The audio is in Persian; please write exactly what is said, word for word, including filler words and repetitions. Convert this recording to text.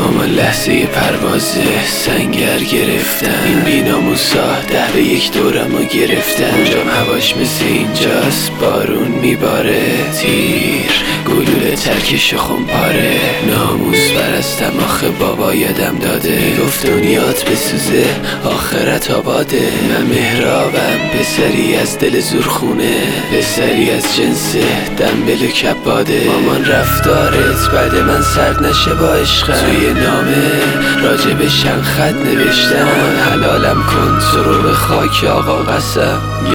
مامان لحظه پروازه سنگر گرفتم، این بیناموسا ده به یک دورمو گرفتم. اونجام هواش مثل اینجاست، بارون میباره، تیر گلوله ترکش خونپاره. ناموس برستم آخه بابا یادم داده، میگفت دنیات بسوزه آخرت آباده. من مهرابم پسری از دل زورخونه، پسری از جنس دنبل و کباده. مامان رفتارت بعد من سرد نشه با عشقم، توی نامه راجب شن خط نوشتم. مامان حلالم کن تو رو به خاک آقا قسم.